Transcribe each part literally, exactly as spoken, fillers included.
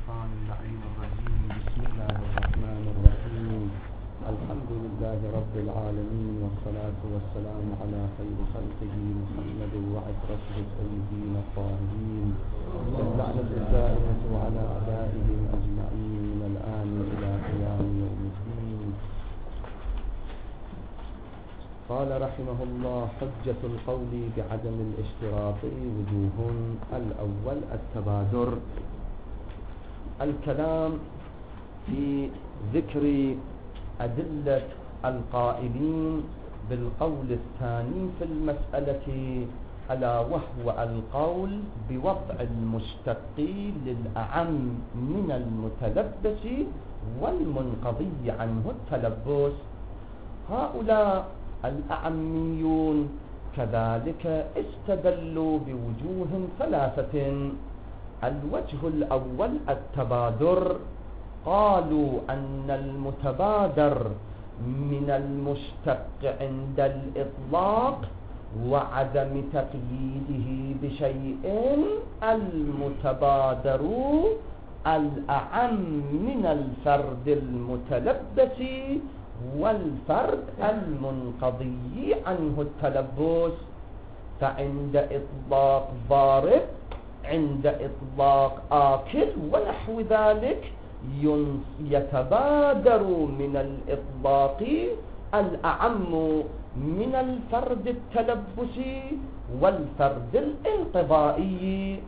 الشيطان اللعين الرجيم. بسم الله الرحمن الرحيم. الحمد لله رب العالمين، والصلاة والسلام على خير خلقه محمد وعترته الطيبين الطاهرين، واللعنة الدائمة على أعدائهم أجمعين من الآن إلى قيام يوم الدين. قال رحمه الله: حجة القول بعدم الاشتراط وجوه. الأول التبادر، الكلام في ذكر أدلة القائلين بالقول الثاني في المسألة، ألا وهو القول بوضع المشتق للأعم من المتلبس والمنقضي عنه التلبس. هؤلاء الأعميون كذلك استدلوا بوجوه ثلاثة. الوجه الأول التبادر، قالوا أن المتبادر من المشتق عند الإطلاق وعدم تقييده بشيء المتبادر الأعم من الفرد المتلبس والفرد المنقضي عنه التلبس. فعند إطلاق ضارب، عند إطلاق آكل ونحو ذلك يتبادر من الإطلاق الأعم من الفرد التلبسي والفرد الانقضائي.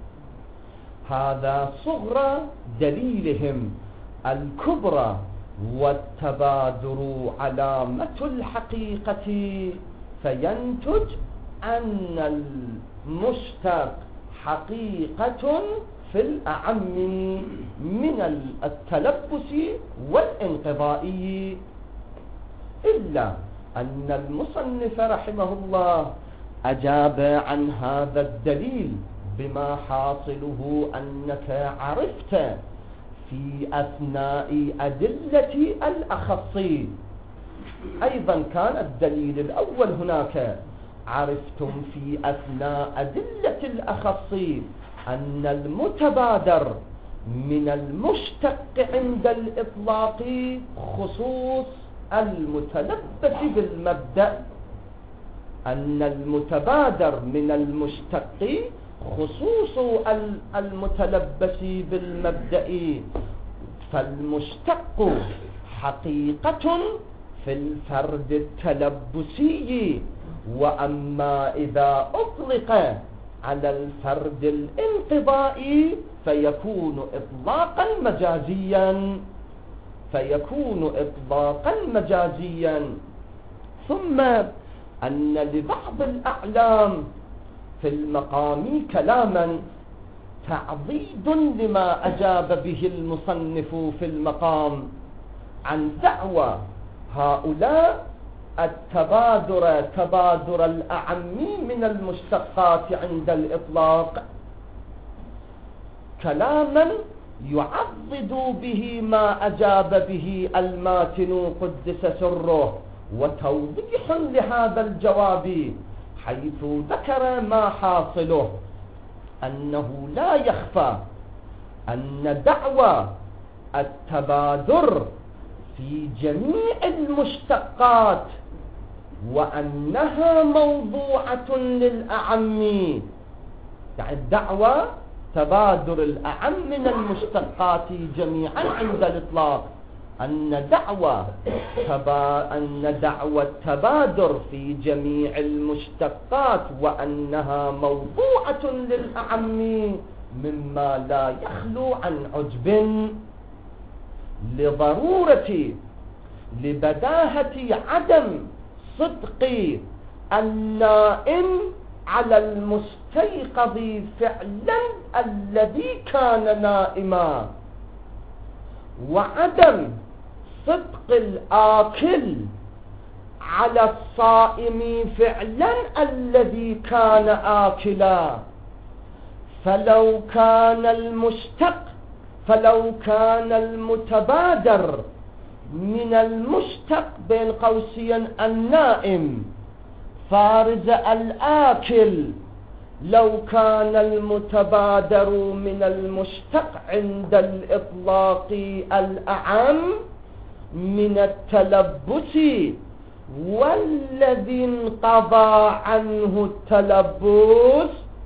هذا صغرى دليلهم. الكبرى والتبادر علامة الحقيقة، فينتج أن المشتق حقيقة في الأعم من التلبس والانقضائي، إلا أن المصنف رحمه الله أجاب عن هذا الدليل بما حاصله أنك عرفت في أثناء أدلة الأخص. أيضا كان الدليل الأول هناك، عرفتم في أثناء أدلة الأخص أن المتبادر من المشتق عند الإطلاق خصوص المتلبس بالمبدأ، أن المتبادر من المشتق خصوص المتلبس بالمبدأ، فالمشتق حقيقة في الفرد التلبسي. وأما إذا أطلق على الفرد الانقضائي فيكون إطلاقا مجازيا فيكون إطلاقا مجازيا ثم أن لبعض الأعلام في المقام كلاما تعضيد لما أجاب به المصنف في المقام عن دعوى هؤلاء التبادر تبادر الأعم من المشتقات عند الإطلاق، كلاما يعضد به ما أجاب به الماتن قدس سره، وتوضيح لهذا الجواب، حيث ذكر ما حاصله أنه لا يخفى أن دعوى التبادر في جميع المشتقات وأنها موضوعة للأعم، يعني الدعوى تبادر الأعم من المشتقات جميعا عند الإطلاق، أن دعوى تبا أن دعوى التبادر في جميع المشتقات وأنها موضوعة للأعم مما لا يخلو عن عجب، لضرورة لبداهة عدم صدق النائم على المستيقظ فعلا الذي كان نائما، وعدم صدق الآكل على الصائم فعلا الذي كان آكلا. فلو كان المشتق فلو كان المتبادر من المشتق بين قوسين النائم فارز الآكل لو كان المتبادر من المشتق عند الإطلاق الأعم من التلبس، والذي انقضى عنه التلبس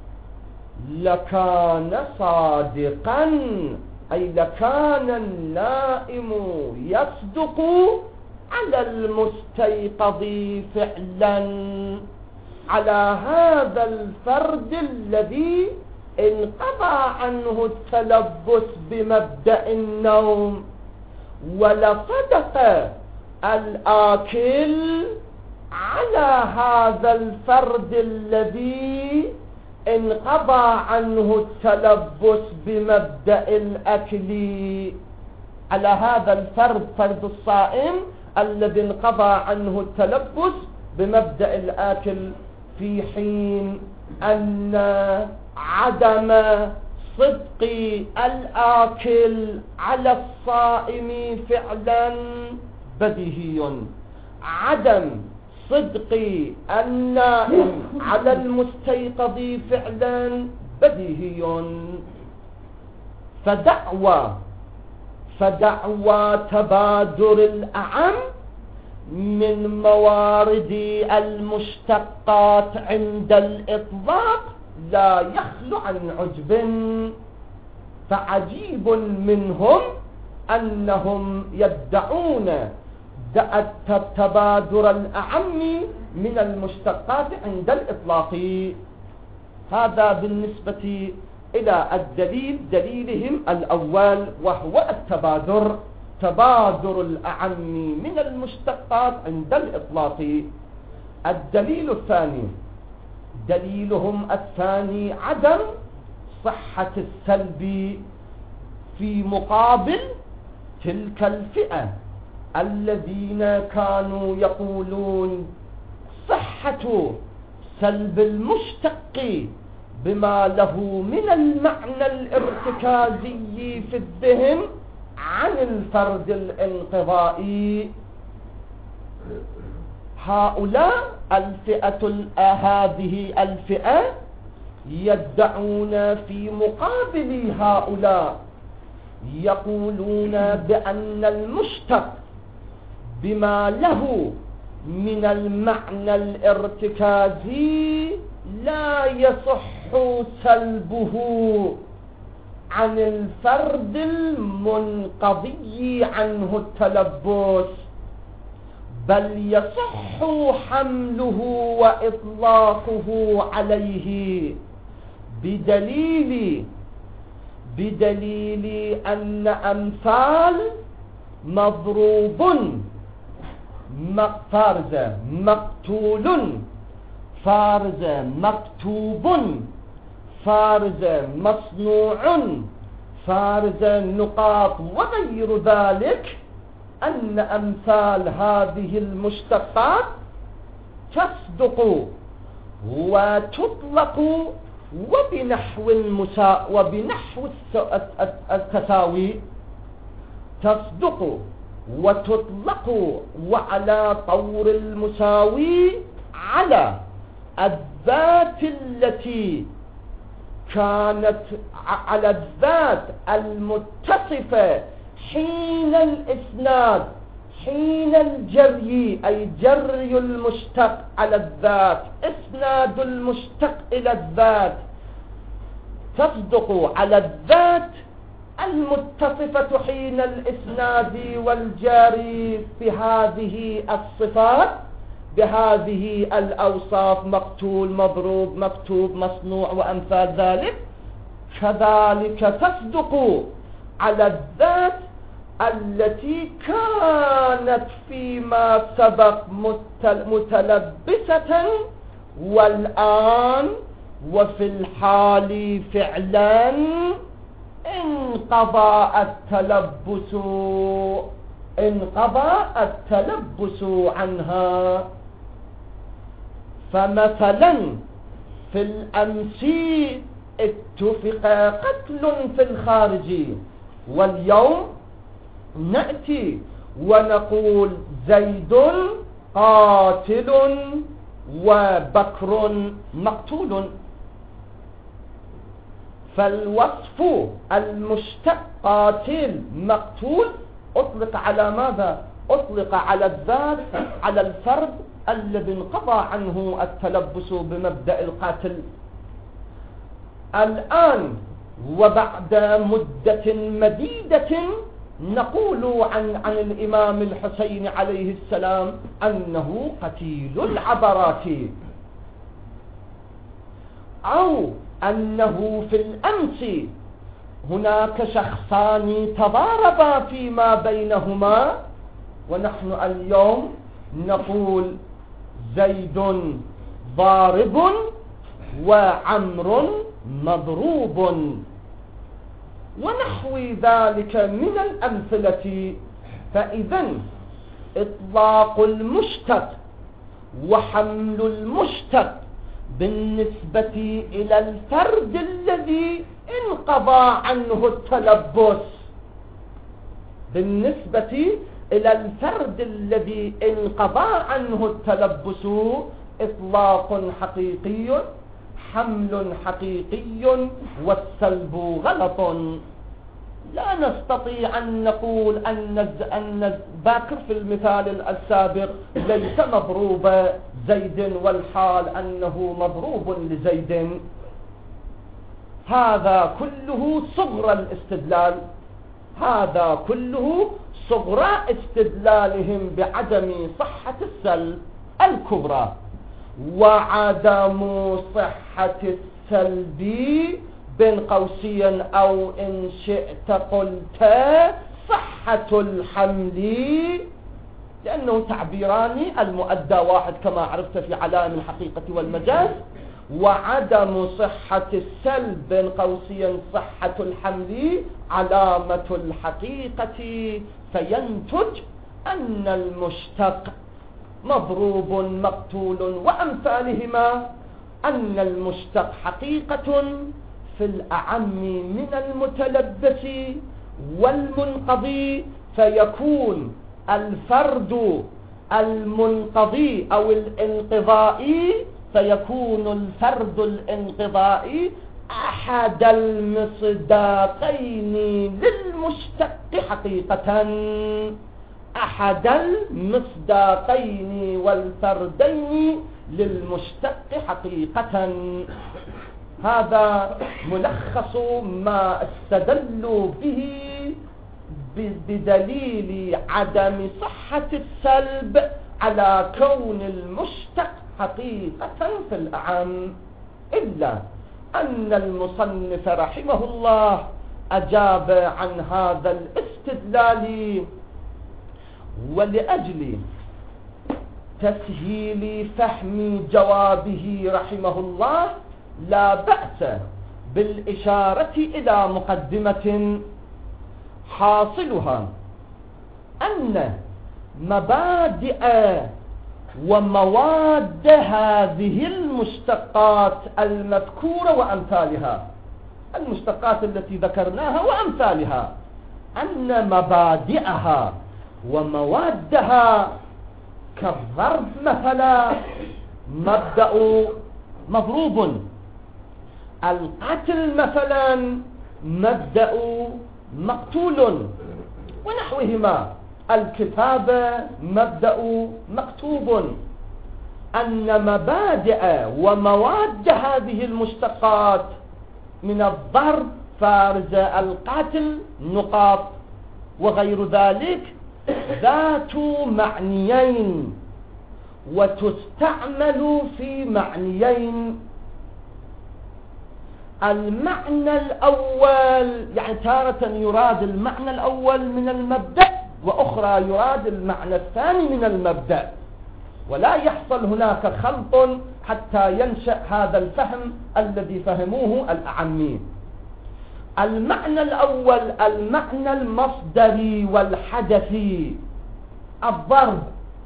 لكان صادقا، أي لكان النائم يصدق على المستيقظ فعلا، على هذا الفرد الذي انقضى عنه التلبس بمبدأ النوم. ولصدق الآكل على هذا الفرد الذي انقضى عنه التلبس بمبدأ الأكل، على هذا الفرد، فرد الصائم الذي انقضى عنه التلبس بمبدأ الآكل، في حين أن عدم صدق الآكل على الصائم فعلا بديهي، عدم صدق النائم على المستيقظ فعلا بديهي. فدعوى فدعوى تبادر الأعم من موارد المشتقات عند الإطلاق لا يخلو عن عجب، فعجيب منهم أنهم يدعون تبادر الأعم من المشتقات عند الإطلاق. هذا بالنسبة إلى الدليل، دليلهم الأول وهو التبادر، تبادر الأعم من المشتقات عند الإطلاق. الدليل الثاني، دليلهم الثاني عدم صحة السلب في مقابل تلك الفئة الذين كانوا يقولون صحة سلب المشتق بما له من المعنى الارتكازي في الذهن عن الفرد الانقضائي. هؤلاء الفئة هذه الفئة يدعون في مقابل هؤلاء، يقولون بأن المشتق بما له من المعنى الارتكازي لا يصح سلبه عن الفرد المنقضي عنه التلبس، بل يصح حمله وإطلاقه عليه بدليل بدليل أن أمثال مضروب فارزة مقتول فارزة مكتوب فارزة مصنوع فارزة نقاط وغير ذلك، أن أمثال هذه المشتقات تصدق وتطلق وبنحو المسا وبنحو التساوي، تصدق وتطلق وعلى طور المساوي على الذات التي كانت على الذات المتصفة حين الإسناد، حين الجري، أي جري المشتق على الذات، إسناد المشتق إلى الذات، تصدق على الذات المتصفة حين الإسناد والجاري بهذه الصفات، بهذه الأوصاف، مقتول مضروب مكتوب مصنوع وأمثال ذلك. كذلك تصدق على الذات التي كانت فيما سبق متلبسة والآن وفي الحال فعلا انقضى التلبس انقضى التلبس عنها. فمثلا في الأمس اتفق قتل في الخارج، واليوم نأتي ونقول زيد قاتل وبكر مقتول. فالوصف المشتقات المقتول أطلق على ماذا؟ أطلق على الذات، على الفرد الذي انقضى عنه التلبس بمبدأ القاتل. الآن وبعد مدة مديدة نقول عن, عن الإمام الحسين عليه السلام أنه قتيل العبرات، أو أنه في الأمس هناك شخصان تضاربا فيما بينهما، ونحن اليوم نقول زيد ضارب وعمر مضروب، ونحو ذلك من الأمثلة. فإذا إطلاق المشتق وحمل المشتق بالنسبة إلى الفرد الذي انقضى عنه التلبس، بالنسبة إلى الفرد الذي انقضى عنه التلبس إطلاق حقيقي، حمل حقيقي، والسلب غلط. لا نستطيع أن نقول أن باكر في المثال السابق ليس مضروب زيد والحال أنه مضروب لزيد. هذا كله صغر الاستدلال، هذا كله صغر استدلالهم بعدم صحة السلب الكبرى. وعدم صحة السلب بين قوسين أو إن شئت قلت صحة الحمل، لأنه تعبيران المؤدى واحد كما عرفت في علائم الحقيقة والمجاز. وعدم صحة السلب بين قوسين صحة الحمل علامة الحقيقة، فينتج أن المشتق مضروب مقتول وأمثالهما، أن المشتق حقيقة في الأعم من المتلبس والمنقضي، فيكون الفرد المنقضي أو الانقضائي، فيكون الفرد الانقضائي أحد المصداقين للمشتق حقيقة، أحد المصداقين والفردين للمشتق حقيقة. هذا ملخص ما استدلوا به بدليل عدم صحة السلب على كون المشتق حقيقة في الأعم، إلا أن المصنف رحمه الله أجاب عن هذا الاستدلال، ولأجل تسهيل فهم جوابه رحمه الله لا بأس بالإشارة إلى مقدمة حاصلها أن مبادئ ومواد هذه المشتقات المذكورة وأمثالها، المشتقات التي ذكرناها وأمثالها، أن مبادئها وموادها كالضرب مثلا مبدأ مضروب، القتل مثلا مبدأ مقتول ونحوهما، الكتابة مبدأ مكتوب، أن مبادئ ومواد هذه المشتقات من الضرب فارز القاتل نقاط وغير ذلك ذات معنيين وتستعمل في معنيين. المعنى الأول يعني تارة يراد المعنى الأول من المبدأ، وأخرى يراد المعنى الثاني من المبدأ، ولا يحصل هناك خلط حتى ينشأ هذا الفهم الذي فهموه الأعمين. المعنى الأول المعنى المصدري والحدثي، الضرب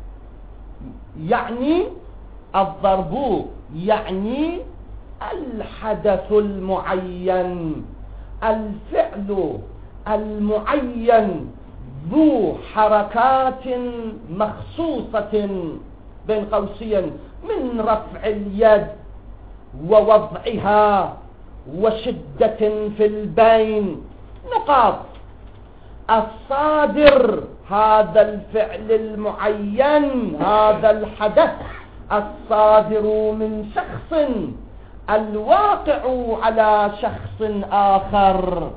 يعني الضرب يعني الحدث المعين، الفعل المعين ذو حركات مخصوصة بين قوسين من رفع اليد ووضعها وشدة في البين. نقاط: الصادر هذا الفعل المعين، هذا الحدث الصادر من شخص الواقع على شخص آخر،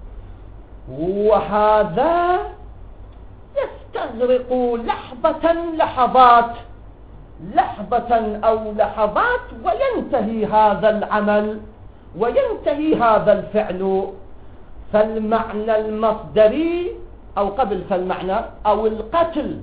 وهذا يستغرق لحظة لحظات لحظة أو لحظات وينتهي هذا العمل وينتهي هذا الفعل. فالمعنى المصدري أو قبل فالمعنى أو القتل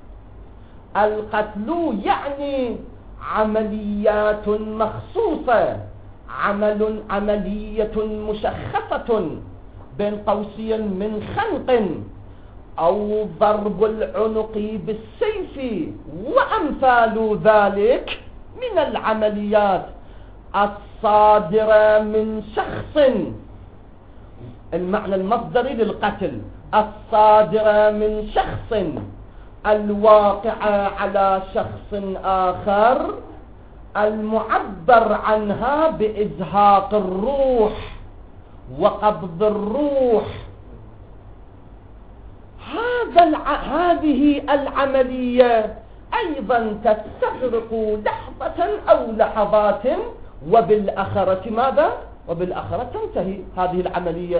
القتل يعني عمليات مخصوصة، عمل عملية مشخصة بين قوسين من خنق أو ضرب العنق بالسيف وأمثال ذلك من العمليات الصادرة من شخص. المعنى المصدري للقتل: الصادرة من شخص الواقعة على شخص آخر، المعبر عنها بإزهاق الروح وقبض الروح. هذا الع... هذه العملية أيضا تستغرق لحظة أو لحظات، وبالآخرة ماذا؟ وبالآخرة تنتهي هذه العملية.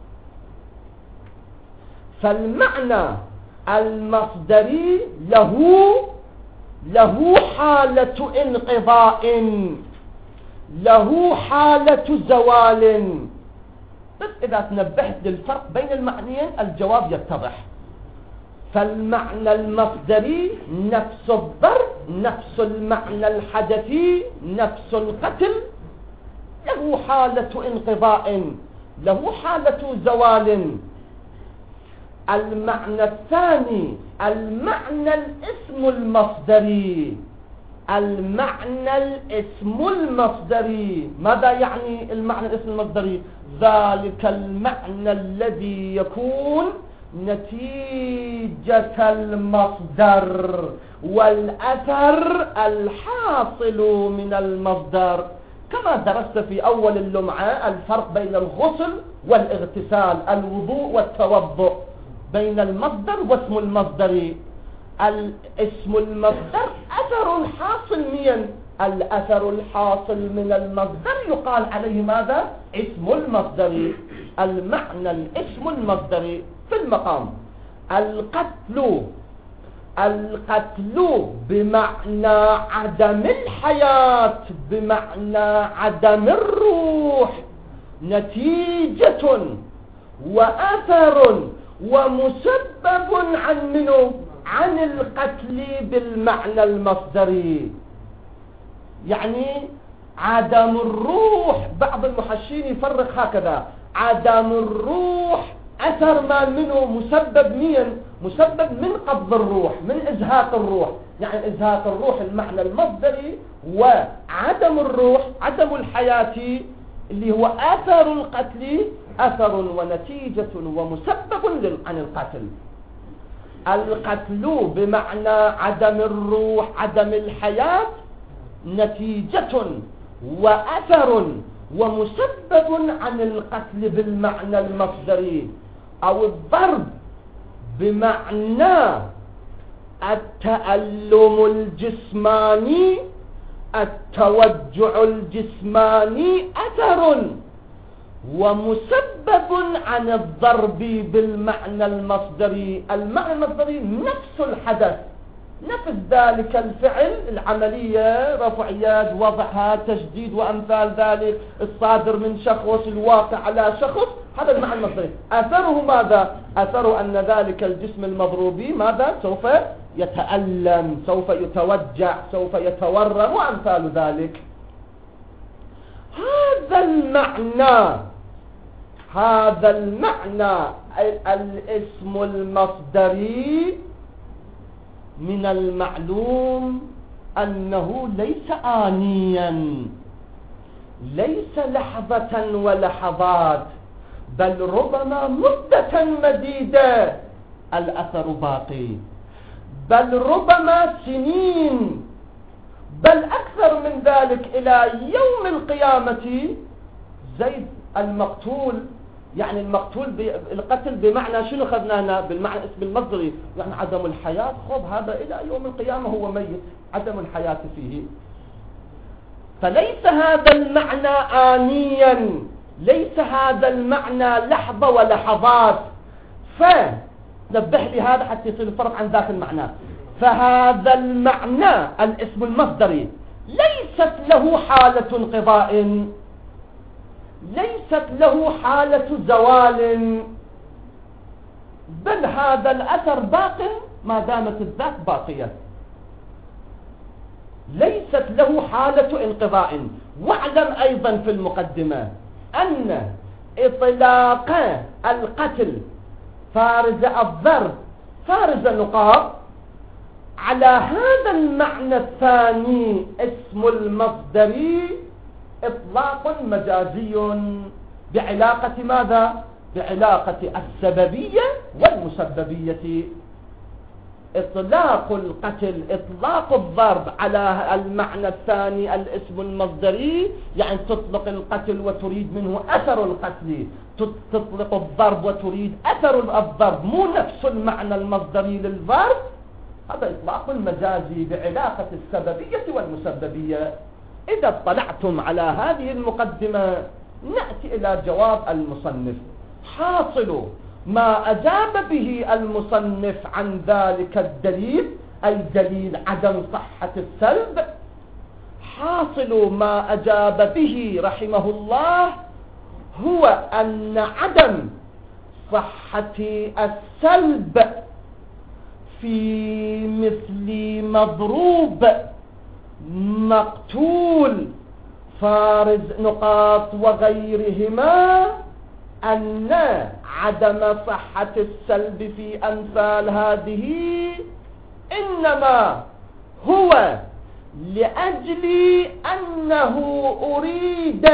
فالمعنى المصدري له له حالة انقضاء، له حالة زوال. بس إذا تنبهت للفرق بين المعنيين الجواب يتضح. فالمعنى المصدري نفس الضرب، نفس المعنى الحدثي، نفس القتل، له حالة انقضاء، له حالة زوال. المعنى الثاني المعنى الاسم المصدري. المعنى الاسم المصدري ماذا يعني المعنى الاسم المصدري؟ ذلك المعنى الذي يكون نتيجة المصدر والأثر الحاصل من المصدر، كما درست في أول اللمعة الفرق بين الغسل والاغتسال، الوضوء والتوضؤ، بين المصدر واسم المصدر. الاسم المصدر أثر حاصل من الأثر الحاصل من المصدر يقال عليه ماذا؟ اسم المصدر. المعنى الاسم المصدري في المقام القتل. القتل بمعنى عدم الحياة، بمعنى عدم الروح، نتيجة وأثر ومسبب عن منه؟ عن القتل بالمعنى المصدري. يعني عدم الروح، بعض المحشين يفرق هكذا: عدم الروح أثر ما منه مسبب مين؟ مسبب من قبض الروح، من إزهاق الروح. يعني إزهاق الروح المعنى المصدري، وعدم الروح عدم الحياة اللي هو أثر القتل، أثر ونتيجة ومسبب عن القتل. القتل بمعنى عدم الروح عدم الحياة، نتيجة وأثر ومسبب عن القتل بالمعنى المصدري. أو الضرب بمعنى التألم الجسماني، التوجع الجسماني، أثر ومسبب عن الضرب بالمعنى المصدري. المعنى المصدري نفس الحدث، نفس ذلك الفعل، العملية رفع يد، وضعها، تشديد وأمثال ذلك، الصادر من شخص الواقع على شخص، هذا المعنى المصدري. أثره ماذا؟ أثر أن ذلك الجسم المضروب ماذا؟ سوف يتألم، سوف يتوجع، سوف يتورم وأمثال ذلك. هذا المعنى هذا المعنى الاسم المصدري من المعلوم أنه ليس آنيا، ليس لحظة ولحظات، بل ربما مدة مديدة الأثر باقي، بل ربما سنين، بل أكثر من ذلك إلى يوم القيامة زيد المقتول، يعني المقتول بالقتل بمعنى شنو خذنا هنا بالمعنى اسم المصدري، يعني عدم الحياة. خب هذا إلى يوم القيامة هو ميت، عدم الحياة فيه. فليس هذا المعنى آنيا، ليس هذا المعنى لحظة ولحظات. فنبه لي هذا حتى يصير الفرق عن ذاك المعنى. فهذا المعنى الاسم المصدري ليست له حالة انقضاء، ليست له حالة زوال، بل هذا الأثر باق ما دامت الذات باقية، ليست له حالة انقضاء. واعلم أيضا في المقدمة أن إطلاق القتل فارز الضرب فارز النقاط على هذا المعنى الثاني اسم المصدري إطلاق مجازي بعلاقة ماذا؟ بعلاقة السببية والمسببية. إطلاق القتل إطلاق الضرب على المعنى الثاني الاسم المصدري، يعني تطلق القتل وتريد منه أثر القتل، تطلق الضرب وتريد أثر الضرب، مو نفس المعنى المصدري للضرب. هذا إطلاق مجازي بعلاقة السببية والمسببية. إذا اطلعتم على هذه المقدمة نأتي إلى جواب المصنف. حاصل ما أجاب به المصنف عن ذلك الدليل، أي دليل عدم صحة السلب، حاصل ما أجاب به رحمه الله هو أن عدم صحة السلب في مثل مضروب مقتول فارز نقاط وغيرهما، أن عدم صحة السلب في أمثال هذه إنما هو لأجل أنه أريد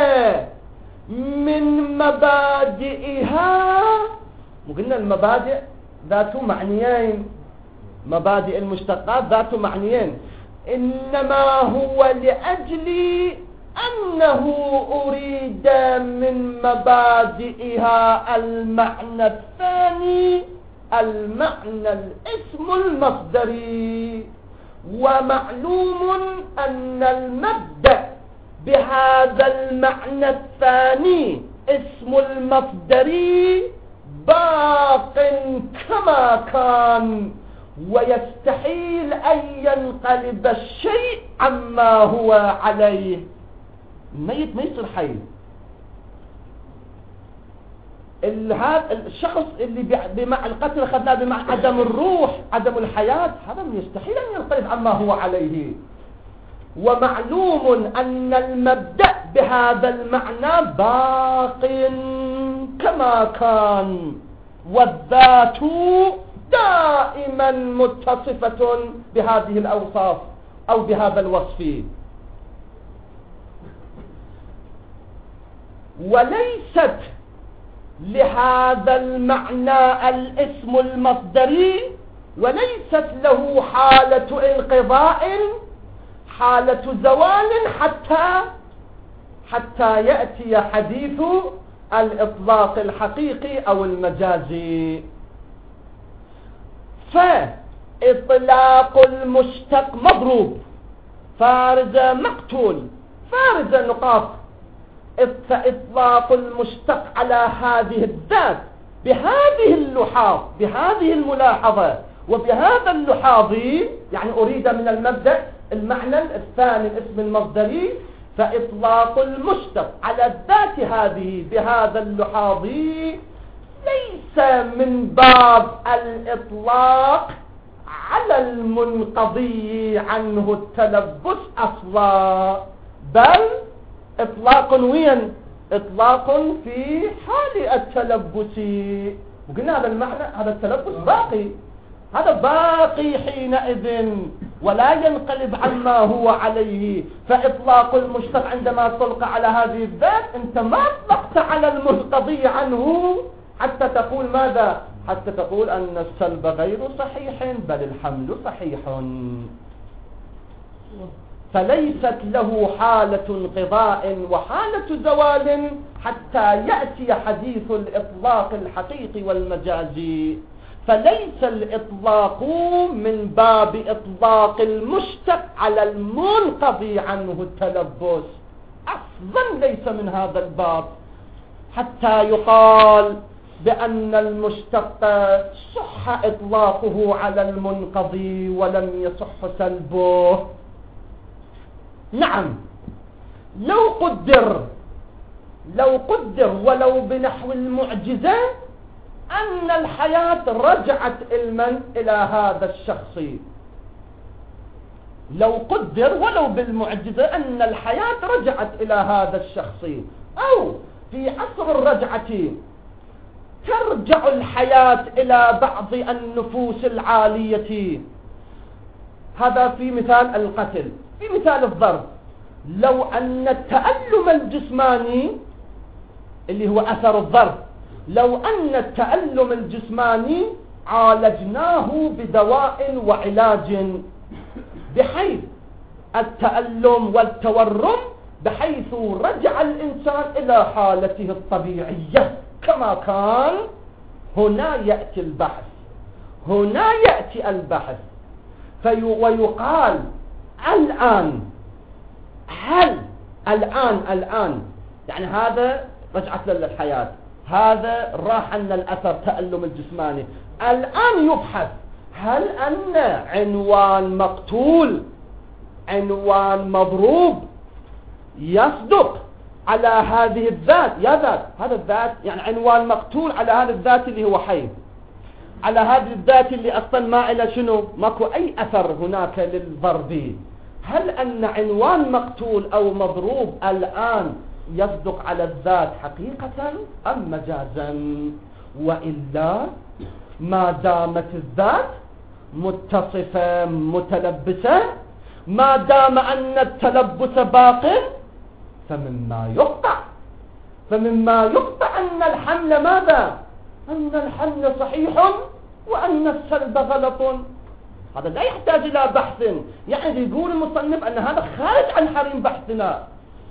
من مبادئها. وقلنا المبادئ ذات معنيين، مبادئ المشتقات ذات معنيين، إنما هو لأجل أنه أريد من مبادئها المعنى الثاني، المعنى الاسم المصدري. ومعلوم أن المبدأ بهذا المعنى الثاني اسم المصدري باق كما كان، ويستحيل أن ينقلب الشيء عما هو عليه. الميت ما يصير حي. هذا الشخص اللي بمع القتل أخذناه بمع عدم الروح عدم الحياة، هذا يستحيل أن ينقلب عما هو عليه. ومعلوم أن المبدأ بهذا المعنى باق كما كان، والذات دائما متصفة بهذه الأوصاف أو بهذا الوصف. وليست لهذا المعنى الاسم المصدري، وليست له حالة انقضاء حالة زوال حتى حتى يأتي حديث الإطلاق الحقيقي أو المجازي. فإطلاق المشتق مضروب فارز مقتول فارز نقاط، فإطلاق المشتق على هذه الذات بهذه اللحاظ بهذه الملاحظة وبهذا اللحاظ، يعني أريد من المبدأ المعنى الثاني الاسم المصدري، فإطلاق المشتق على الذات هذه بهذا اللحاظ ليس من باب الإطلاق على المنقضي عنه التلبس أصلا، بل إطلاق وين؟ إطلاق في حال التلبس. وقلنا هذا المعنى هذا التلبس باقي، هذا باقي حينئذ ولا ينقلب عما هو عليه. فإطلاق المشتق عندما تطلق على هذه الذات أنت ما أطلقت على المنقضي عنه حتى تقول ماذا؟ حتى تقول أن السلب غير صحيح بل الحمل صحيح. فليست له حالة انقضاء وحالة زوال حتى يأتي حديث الإطلاق الحقيقي والمجازي. فليس الإطلاق من باب إطلاق المشتق على المنقضي عنه التلبس، أصلا ليس من هذا الباب، حتى يقال بأن المشتق صح إطلاقه على المنقضي ولم يصح سلبه. نعم، لو قدر لو قدر ولو بنحو المعجزة أن الحياة رجعت إلمن إلى هذا الشخص، لو قدر ولو بالمعجزة أن الحياة رجعت إلى هذا الشخص، أو في عصر الرجعة ترجع الحياة إلى بعض النفوس العالية. هذا في مثال القتل. في مثال الضرب، لو أن التألم الجسماني اللي هو أثر الضرب، لو أن التألم الجسماني عالجناه بدواء وعلاج بحيث التألم والتورم بحيث رجع الإنسان إلى حالته الطبيعية كما كان، هنا يأتي البحث هنا يأتي البحث في ويقال الآن هل الآن الآن يعني هذا رجعت للحياة، هذا راح عن الأثر تألم الجسماني، الآن يبحث هل أن عنوان مقتول عنوان مضروب يصدق على هذه الذات، يا ذات هذا الذات يعني عنوان مقتول على هذا الذات اللي هو حي، على هذه الذات اللي أصلا ما إلى شنو ماكو أي أثر هناك للضرب، هل أن عنوان مقتول أو مضروب الآن يصدق على الذات حقيقة أم مجازا؟ وإلا ما دامت الذات متصفة متلبسة، ما دام أن التلبس باق، فمما يقطع فمما يقطع أن الحمل ماذا؟ أن الحمل صحيح وأن السلب غلط. هذا لا يحتاج إلى بحث، يعني يقول المصنف أن هذا خارج عن حريم بحثنا.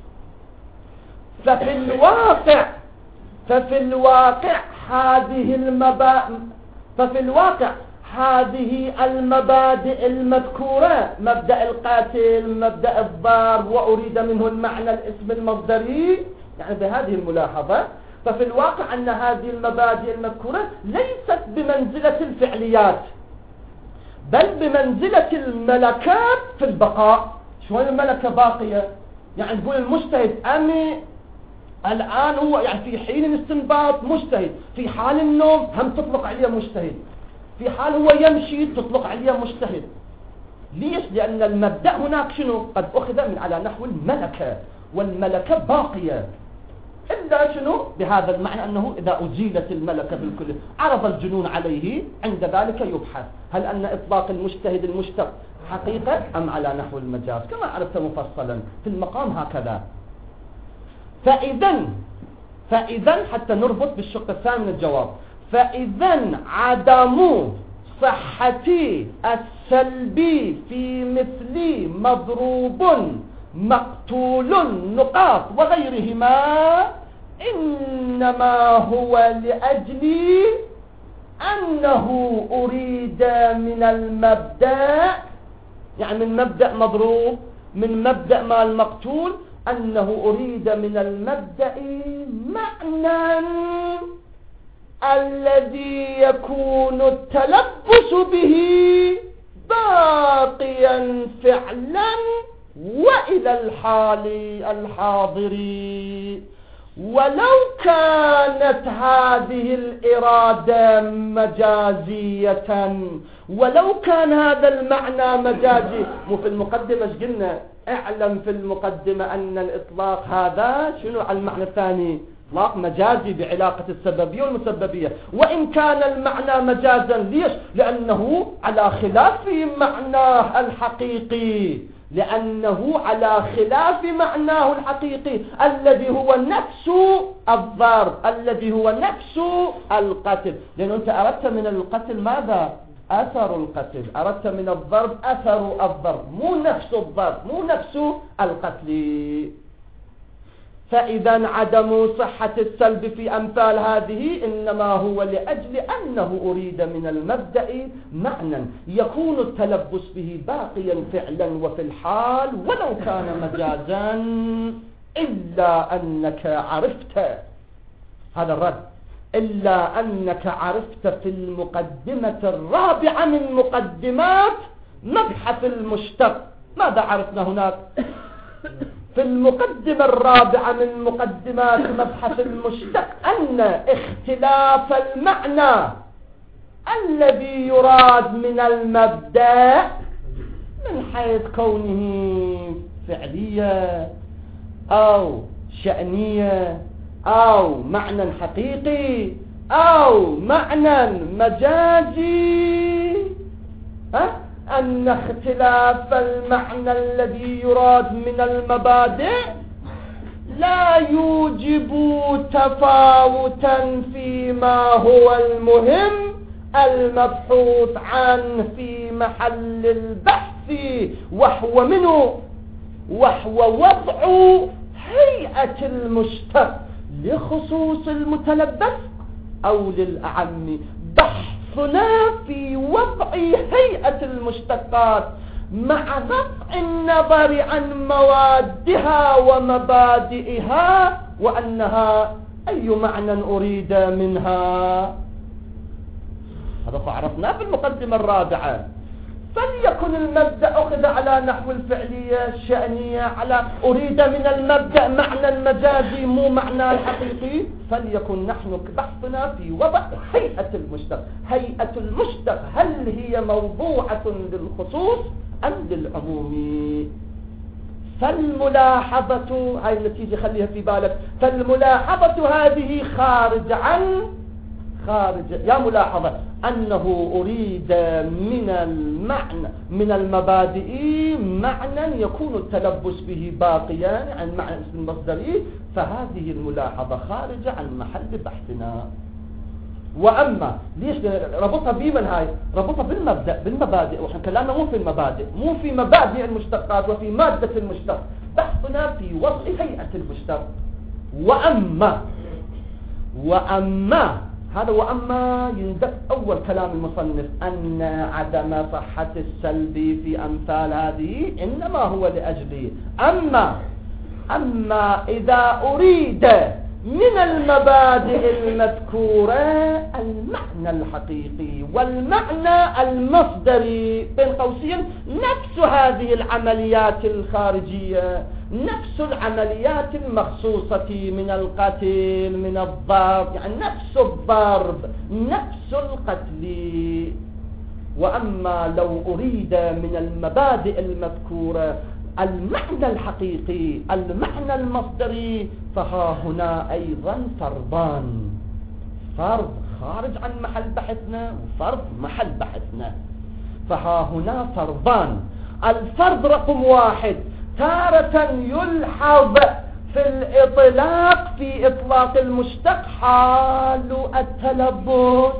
ففي الواقع ففي الواقع هذه المبادئ ففي الواقع هذه المبادئ المذكورة، مبدأ القاتل، مبدأ الضرب، وأريد منه المعنى الاسم المصدري، يعني بهذه الملاحظة ففي الواقع أن هذه المبادئ المذكورة ليست بمنزلة الفعليات بل بمنزلة الملكات في البقاء. شوية الملكة باقية، يعني تقول المجتهد أمي الآن هو يعني في حين الاستنباط مجتهد، في حال النوم هم تطلق عليه مجتهد، في حال هو يمشي تطلق عليه مجتهد. ليش؟ لأن المبدأ هناك شنو؟ قد أخذ من على نحو الملكة، والملكة باقية، إلا شنو؟ بهذا المعنى أنه إذا أزيلت الملكة بالكل عرض الجنون عليه، عند ذلك يبحث هل أن إطلاق المجتهد المشتق حقيقة أم على نحو المجاز، كما عرفت مفصلا في المقام هكذا. فإذا فإذا حتى نربط بالشق الثاني من الجواب، فإذا عدم صحة السلبي في مثل مضروب مقتول نقاط وغيرهما إنما هو لأجل أنه أريد من المبدأ، يعني من مبدأ مضروب، من مبدأ ما المقتول، أنه أريد من المبدأ معنى الذي يكون التلبس به باقيا فعلا وإلى الحال الحاضر. ولو كانت هذه الإرادة مجازية، ولو كان هذا المعنى مجازي، مو في المقدمة ايش قلنا؟ اعلم في المقدمة أن الإطلاق هذا شنو على المعنى الثاني؟ إطلاق مجازي بعلاقة السببية والمسببية، وإن كان المعنى مجازا. ليش؟ لأنه على خلاف معناه الحقيقي، لأنه على خلاف معناه الحقيقي الذي هو نفس الضرب، الذي هو نفس القتل. لأنه أنت أردت من القتل ماذا؟ أثر القتل، أردت من الضرب أثر الضرب، مو نفس الضرب، مو نفس القتل. فإذا عدم صحة السلب في أمثال هذه إنما هو لأجل أنه أريد من المبدأ معنى يكون التلبس به باقيا فعلا وفي الحال ولو كان مجازا، إلا أنك عرفت هذا الرد، إلا أنك عرفت في المقدمة الرابعة من مقدمات مبحث المشتق. ماذا عرفنا هناك؟ في المقدمة الرابعة من مقدمات مبحث المشتق أن اختلاف المعنى الذي يراد من المبدأ من حيث كونه فعلية أو شأنية أو معنى حقيقي أو معنى مجازي، ها؟ أن اختلاف المعنى الذي يراد من المبادئ لا يوجب تفاوتا فيما هو المهم المبحوث عنه في محل البحث، وهو منه وهو وضع هيئة المشتق لخصوص المتلبس أو للأعم. بحثنا في وضع هيئة المشتقات مع رفع النظر عن موادها ومبادئها وأنها أي معنى أريد منها. هذا فعرفناه في المقدمة الرابعة. فليكن المبدأ أخذ على نحو الفعلية الشأنية، على أريد من المبدأ معنى مجازي مو معنى الحقيقي، فليكن نحن بحثنا في وضع هيئة المشتق. هيئة المشتق هل هي موضوعة للخصوص أم للعموم؟ فالملاحظة هاي النتيجة خليها في بالك، فالملاحظة هذه خارج عن خارج يا ملاحظة أنه أريد من المعنى من المبادئ معنى يكون التلبس به باقيا عن معنى اسم المصدري، فهذه الملاحظة خارجة عن محل بحثنا. وأما ليش ربطها بمن هاي؟ ربطها بالمبدأ بالمبادئ، وإحنا كلامنا مو في المبادئ، مو في مبادئ المشتقات وفي مادة المشتق، بحثنا في وضع هيئة المشتق. وأما وأما هذا وأما يندف أول كلام المصنف أن عدم صحة السلب في أمثال هذه إنما هو لأجل أما أما إذا أريد من المبادئ المذكورة المعنى الحقيقي والمعنى المصدري بين قوسين نفس هذه العمليات الخارجية، نفس العمليات المخصوصة من القتل من الضرب، يعني نفس الضرب نفس القتل. وأما لو أريد من المبادئ المذكورة المعنى الحقيقي المعنى المصدري فها هنا أيضا فرضان، فرض خارج عن محل بحثنا وفرض محل بحثنا. فها هنا فرضان. الفرض رقم واحد تارة يلحظ في الإطلاق في إطلاق المشتق حال التلبس،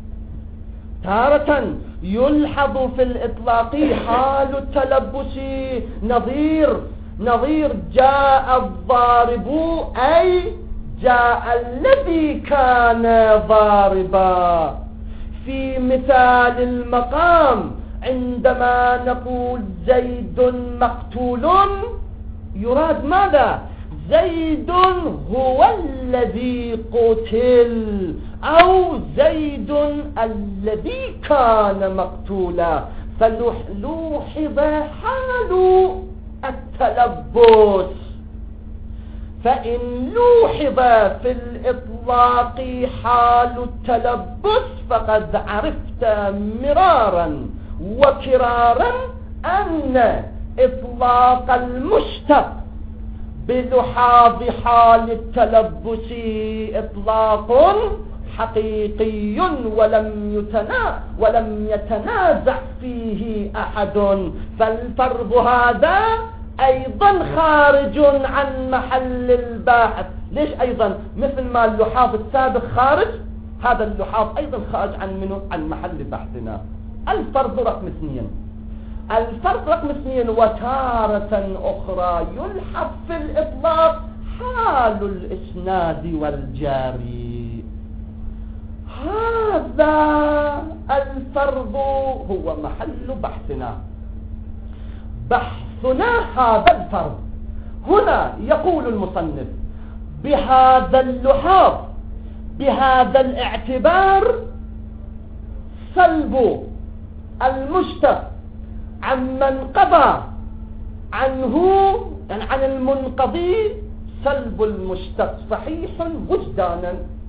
تارة يلحظ في الإطلاق حال التلبس. نظير نظير جاء الضارب أي جاء الذي كان ضاربا. في مثال المقام عندما نقول زيد مقتول يراد ماذا؟ زيد هو الذي قتل أو زيد الذي كان مقتولا. فلوحظ حال التلبس. فإن لوحظ في الإطلاق حال التلبس فقد عرفت مرارا وكرارا أن إطلاق المشتق بلحاظ حال التلبس إطلاق حقيقي ولم يتنا ولم يتنازع فيه أحد. فالفرض هذا أيضا خارج عن محل الباحث. ليش أيضا؟ مثل ما اللحاظ السابق خارج، هذا اللحاظ أيضا خارج عن منه عن محل بحثنا. الفرض رقم اثنين. الفرض رقم اثنين وتارة أخرى يلحق في الإطلاق حال الإسناد والجاري. هذا الفرض هو محل بحثنا. بحثنا هذا الفرض. هنا يقول المصنف بهذا اللحاظ بهذا الاعتبار سلب المشتق عمن قضى عنه، يعني عن المنقضي، سلب المشتق صحيح وجدانا.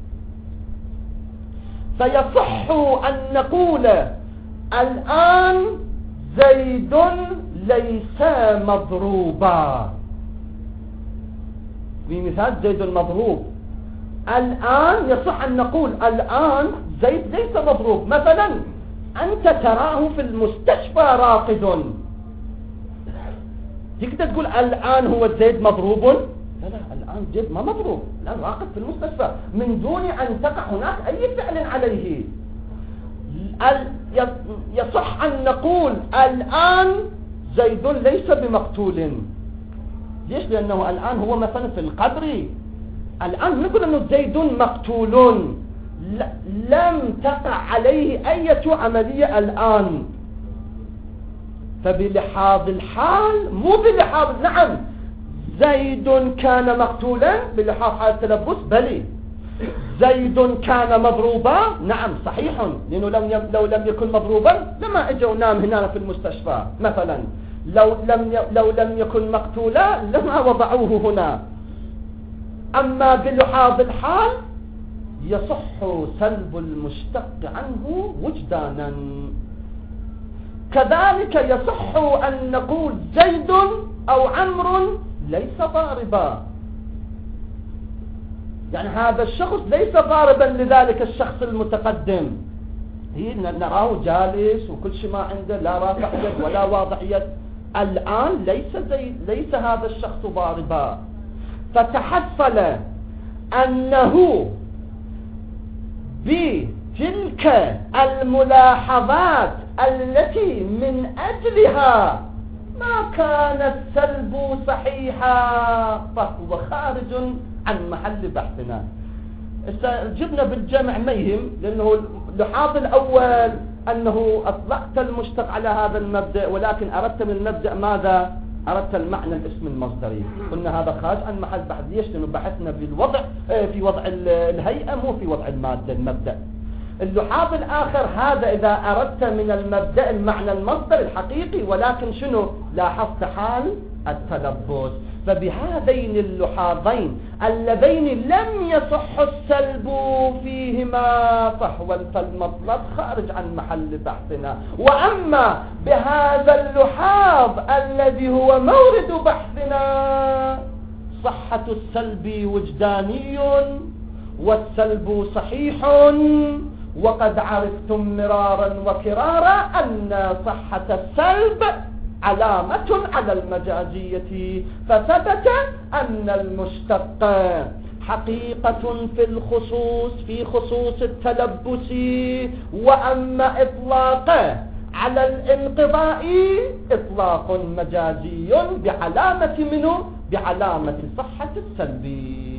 فيصح أن نقول الآن زيد ليس مضروبا. في مثال زيد مضروب، الآن يصح أن نقول الآن زيد ليس مضروب. مثلا أنت تراه في المستشفى راقد، تقدر تقول الآن هو زيد مضروب؟ لا لا، الآن زيد ما مضروب، الآن راقد في المستشفى من دون أن تقع هناك أي فعل عليه. يصح أن نقول الآن زيد ليس بمقتول. ليش؟ لأنه الآن هو مثلا في القبر. الآن نقول أنه زيد مقتول، لم تقع عليه أي عملية الآن. فبلحاظ الحال، مو بلحاظ، نعم زيد كان مقتولا بلحاظ حال التلبس، بلي زيد كان مضروبا، نعم صحيح، لأنه لم لو لم يكن مضروبا لما اجوا نام هنا في المستشفى مثلا. لو لم لو لم يكن مقتولا لما وضعوه هنا. أما بلحاظ الحال يصح سلب المشتق عنه وجدانا. كذلك يصح أن نقول زيد أو عمرو ليس ضاربا، يعني هذا الشخص ليس ضاربا لذلك الشخص المتقدم، هي نراه جالس وكل شيء ما عنده، لا رافع يد ولا واضع يد. الآن ليس زيد، ليس هذا الشخص ضاربا. فتحصل أنه بتلك الملاحظات التي من أجلها ما كان السلب صحيحا فهو خارج عن محل بحثنا. جبنا بالجمع ميهم، لأنه اللحاظ الأول أنه أطلقت المشتق على هذا المبدأ، ولكن أردت من المبدأ ماذا؟ أردت المعنى الاسم المصدري. قلنا هذا خارج عن محل بحث. ليش؟ لأنه بحثنا بالوضع في وضع الهيئة مو في وضع المادة المبدأ. اللحاظ الآخر هذا إذا أردت من المبدأ المعنى المصدر الحقيقي، ولكن شنو؟ لاحظت حال التلبس. فبهذين اللحاظين اللذين لم يصح السلب فيهما فهو المطلب خارج عن محل بحثنا. وأما بهذا اللحاظ الذي هو مورد بحثنا صحة السلب وجداني والسلب صحيح، وقد عرفتم مرارا وكرارا أن صحة السلب علامة على المجازية، فثبت أن المشتق حقيقة في الخصوص في خصوص التلبس، وأما إطلاقه على الانقضاء إطلاق مجازي بعلامة منه بعلامة صحة السلب.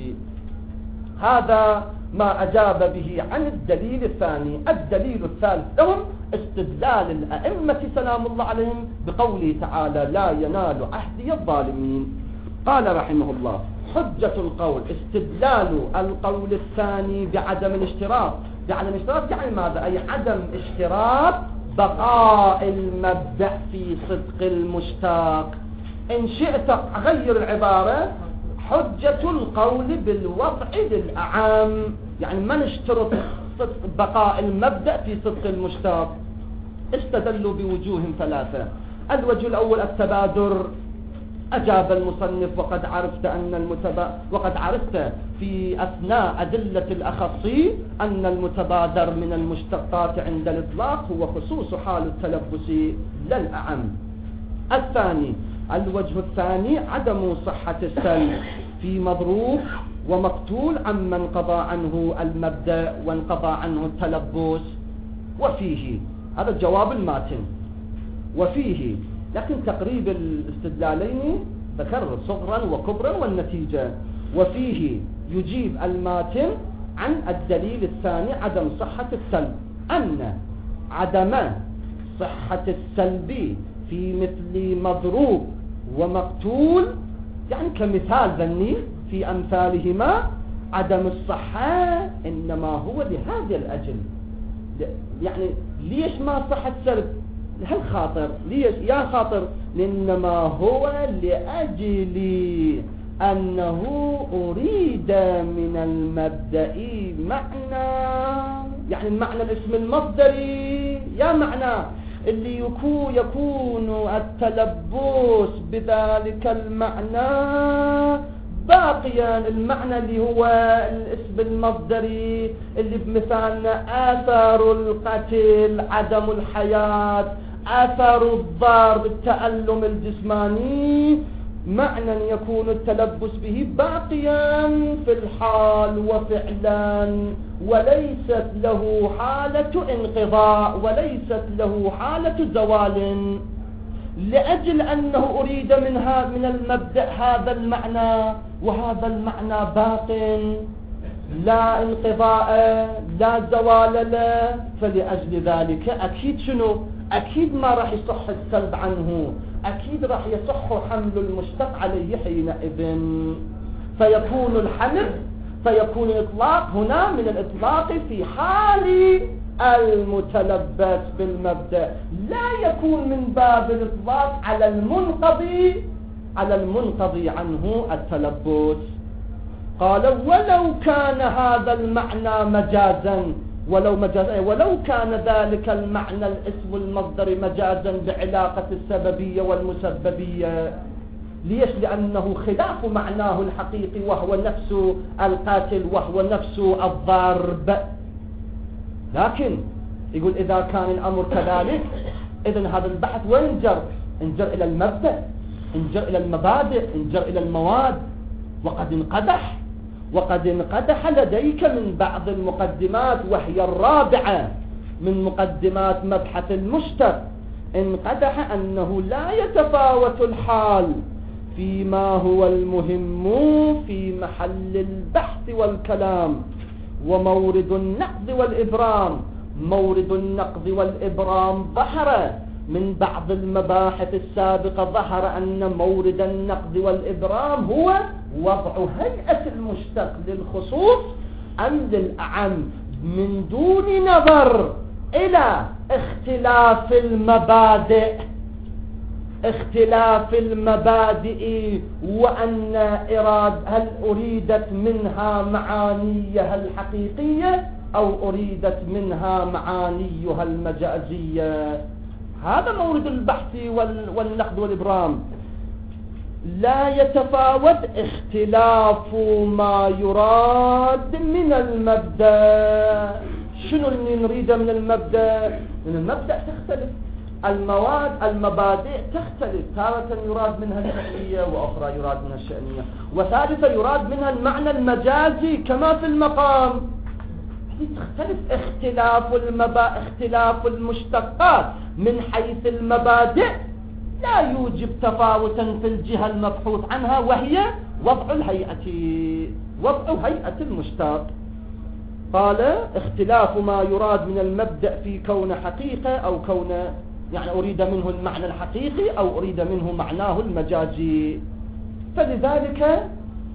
هذا ما أجاب به عن الدليل الثاني. الدليل الثالث لهم استدلال الأئمة سلام الله عليهم بقوله تعالى لا ينال عهدي الظالمين. قال رحمه الله حجة القول استدلال القول الثاني بعدم الاشتراط. بعدم الاشتراط يعني ماذا؟ أي عدم اشتراط بقاء المبدأ في صدق المشتاق. إن شئت غير العبارة حجة القول بالوضع للأعام، يعني ما نشترط بقاء المبدأ في صدق المشتاق. استدلوا بوجوه ثلاثة. الوجه الأول التبادر. أجاب المصنف وقد عرفت أن المتبا وقد عرفت في أثناء أدلة الأخصي أن المتبادر من المشتقات عند الإطلاق هو خصوص حال التلبس لا الأعم. الثاني الوجه الثاني عدم صحة السلب في مضروب ومقتول عمن قضى عنه المبدأ وانقضى عنه التلبس. وفيه هذا جواب الماتن. وفيه لكن تقريب الاستدلالين ذكر صغرا وكبرا والنتيجة. وفيه يجيب الماتن عن الدليل الثاني عدم صحة السلب، أن عدم صحة السلب في مثل مضروب ومقتول، يعني كمثال ذني في أمثالهما، عدم الصحة إنما هو لهذا الأجل. يعني ليش ما صح السلب؟ هل خاطر؟ ليش يا خاطر؟ إنما هو لأجل أنه أريد من المبدأ معنى، يعني المعنى الاسم المصدري، يا معنى اللي يكون يكون التلبس بذلك المعنى باقيا، المعنى اللي هو الاسم المصدري اللي بمثالنا آثار القتل، عدم الحياة، آثار الضرب، التألم الجسماني، معنى يكون التلبس به باقيا في الحال وفعلا، وليست له حالة انقضاء وليست له حالة زوال، لأجل أنه أريد منها من المبدأ هذا المعنى، وهذا المعنى باق لا انقضاء لا زوال له. فلأجل ذلك أكيد شنو؟ أكيد ما راح يصح السلب عنه، أكيد راح يصح حمل المشتق عليه حينئذ، فيكون الحمل فيكون الإطلاق هنا من الإطلاق في حال المتلبس بالمبدأ، لا يكون من باب الإطلاق على المنقضي على المنقضي عنه التلبس. قال ولو كان هذا المعنى مجازا، ولو مجازا ولو كان ذلك المعنى الاسم المصدر مجازا بعلاقة السببية والمسببية. ليش؟ لأنه خلاف معناه الحقيقي وهو نفس القاتل وهو نفس الضرب. لكن يقول إذا كان الأمر كذلك إذن هذا البحث وين جر؟ انجر إلى المبدأ، انجر إلى المبادئ، انجر إلى المواد. وقد انقدح وقد انقدح لديك من بعض المقدمات، وهي الرابعة من مقدمات مبحث المشتق، انقدح أنه لا يتفاوت الحال فيما هو المهم في محل البحث والكلام، ومورد النقد والإبرام. مورد النقد والإبرام ظهر من بعض المباحث السابقة، ظهر أن مورد النقد والإبرام هو وضع هيئة المشتق للخصوص أم للأعم، من دون نظر إلى اختلاف المبادئ اختلاف المبادئ وأن إراد هل أريدت منها معانيها الحقيقية أو أريدت منها معانيها المجازية. هذا مورد البحث والنقد والإبرام. لا يتفاوت اختلاف ما يراد من المبدأ. شنو اللي نريده من المبدأ؟ من المبدأ تختلف، المواد المبادئ تختلف، تارة يراد منها الشأنية وأخرى يراد منها الشأنية، وثالثة يراد منها المعنى المجازي كما في المقام. تختلف اختلاف المبا... اختلاف المشتقات من حيث المبادئ لا يوجب تفاوتا في الجهة المبحوث عنها، وهي وضع الهيئة وضع هيئة المشتق. قال اختلاف ما يراد من المبدأ في كون حقيقة أو كون، يعني أريد منه المعنى الحقيقي أو أريد منه معناه المجازي. فلذلك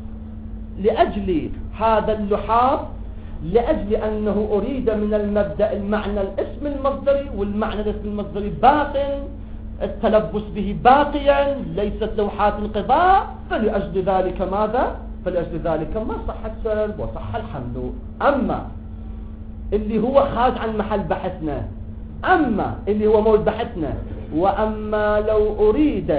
لأجل هذا اللحاظ، لأجل أنه أريد من المبدأ المعنى الاسم المصدري، والمعنى الاسم المصدري باق، التلبس به باقيا ليست لوحات انقضاء، فلأجل ذلك ماذا؟ فلأجل ذلك ما صح السلب وصح الحمل. أما اللي هو خارج عن محل بحثنا، أما اللي هو مول بحثنا، وأما لو أريد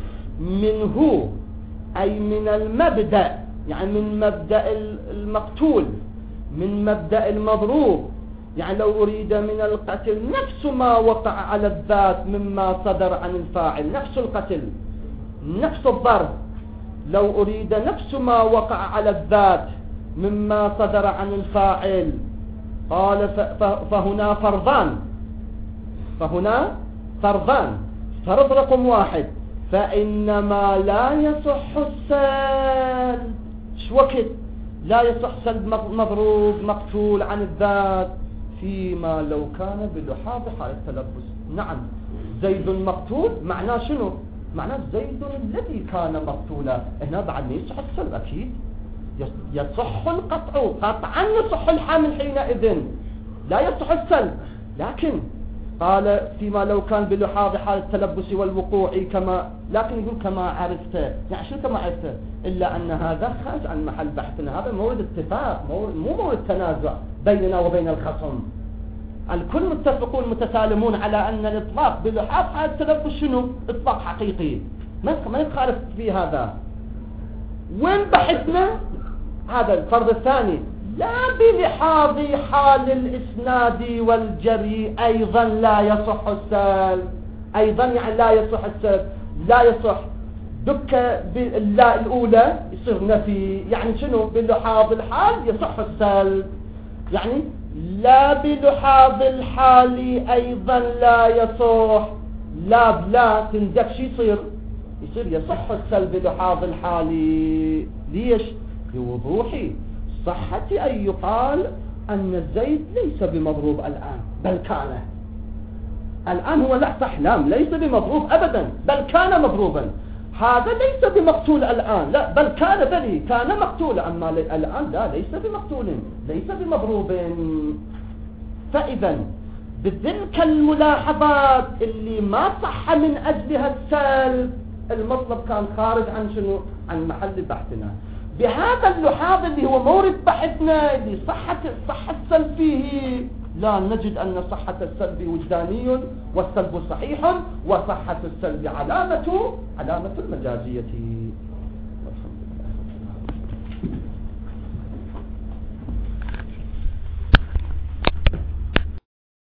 منه أي من المبدأ، يعني من مبدأ المقتول، من مبدأ المضروب، يعني لو أريد من القتل نفس ما وقع على الذات مما صدر عن الفاعل، نفس القتل نفس الضرب، لو أريد نفس ما وقع على الذات مما صدر عن الفاعل، قال فهنا فرضان فهنا فرضان. فرض رقم واحد، فإنما لا يصح السلب. شو وقت لا يصح سلب مضروب مقتول عن الذات؟ فيما لو كان بلحاظ حال التلبس. نعم، زيد مقتول معناه شنو؟ معناه زيد الذي كان مقتولا. هنا بعد ما يصح السلب أكيد، يصح القطع قطعا، يصح الحمل حينئذ، لا يصح السلب. لكن قال فيما لو كان بلحاظ حال التلبس والوقوع كما، لكن يقول كما عرفت. يعني شو كما عرفت؟ إلا أن هذا خارج عن محل بحثنا، هذا مورد اتفاق، مو مورد تنازع بيننا وبين الخصم. الكل متفقون متسالمون على أن الإطلاق بلحاظ حال التلبس شنو؟ إطلاق حقيقي، ما يخالف في هذا. وين بحثنا؟ هذا الفرض الثاني، لا بلحاظ حال الإسناد والجري أيضا لا يصح السلب. أيضا يعني لا يصح السلب، لا يصح. دك باللا الأولى يصير نفي، يعني شنو؟ بلحاظ الحال يصح السلب، يعني لا بلحاظ الحال أيضا لا يصح. لا بلا تندك شي يصير؟ يصير يصح السلب بلحاظ الحال. ليش؟ بوضوح صحة أن يقال أن زيد ليس بمضروب الآن، بل كان الآن هو لا صح، لا ليس بمضروب أبدا، بل كان مضروبا. هذا ليس بمقتول الآن، لا بل كان بلي كان مقتولا، أما الآن لا ليس بمقتول، ليس بمضروب. فإذا بتلك الملاحظات اللي ما صح من أجلها السلب، المطلب كان خارج عن شنو؟ عن محل بحثنا. بهذا اللحاظ اللي هو مورد بحثنا اللي صحة صحة السلب فيه، لا نجد أن صحة السلب وجداني والسلب صحيح، وصحة السلب علامة علامة المجازية.